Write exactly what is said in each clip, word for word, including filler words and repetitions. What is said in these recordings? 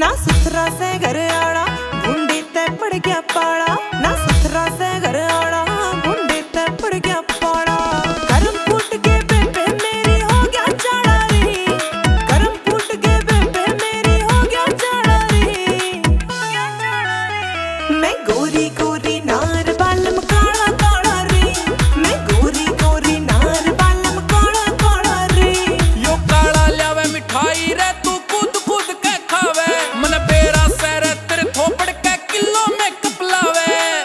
ना सुथरा से घर आड़ा भूंडी ते पड़ गया पाड़ा, ना सुथरा से घर आड़ा भूंडी ते पड़ गया पाड़ा। करम फूट के बेबे मेरी हो गया चाड़ा री, करम फूट के बेबे मेरी हो गया चाड़ा री। मैं गोरी गोरी नार बालम काला काला री, मैं गोरी गोरी नार बालम काला काला री। यो काला ल्यावे मिठाई रे तू कूद कूद के खावे, मन बेरा सर तेरे थोपड़ के किलो में कपलावे।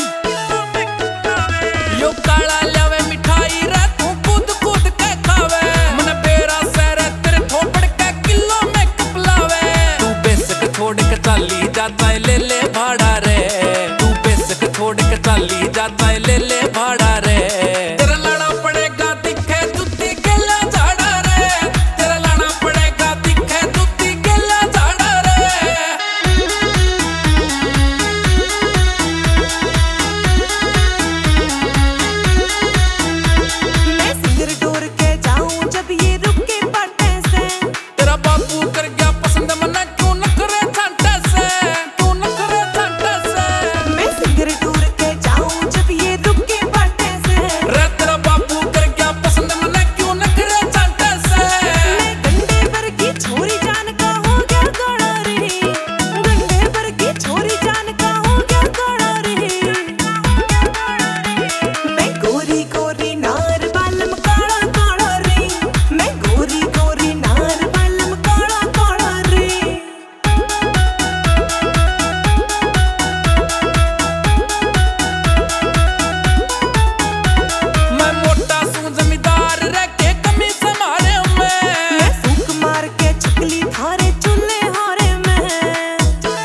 यो काला ल्यावे मिठाई रे तू कूद कूद के खावे, मन बेरा सर तेरे थोपड़ के किलो में कपलावे। तू बेसक छोड़ के चाली जाता है ले ले भाड़ा रे, तू बेसक छोड़ के चाली जाता है ले ले भाड़ा रे। तेरा लाना पड़ेगा दिखे जुत्ती गेला झाड़ा रे, तेरा लाना पड़ेगा दिखे जुत्ती गेला झाड़ा रे। मैं सिंगर डोर के जाऊं जब ये रुके बाटे से, तेरा बापू कर गया पसंद मना क्यों न करे छांटे से, तू न करे छांटे से। मैं सिंगर डोर के जाऊं जब ये रुके बाटे से। रे तेरा बापू कर गया पसंद मना क्यों न करे छांटे से। मैं गंडे पर की छोरी जान का हो गया गाड़ा रे, गंडे पर की छोरी जान का हो गया गाड़ा रे। मैं गोरी गोरी नार बालम काला काला रे, मैं गोरी गोरी नार बालम काला काला रे। मैं मोटा सू जमींदार रह के कमी संभाले मैं, मैं फूक मार के चकली थारे चूल्हे हारे में।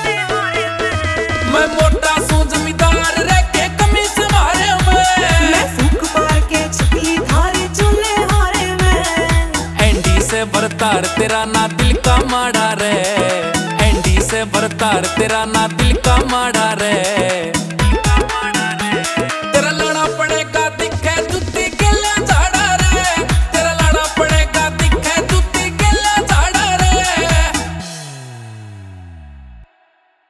मैं मोटा सू जमींदार रह के कमी संभाले मैं। मैं फूक मार के चकली थारे चूल्हे हारे में। एंडी से बरतार तेरा ना दिल का माड़ा रे, एंडी से बरतार तेरा ना दिल का माड़ा रे।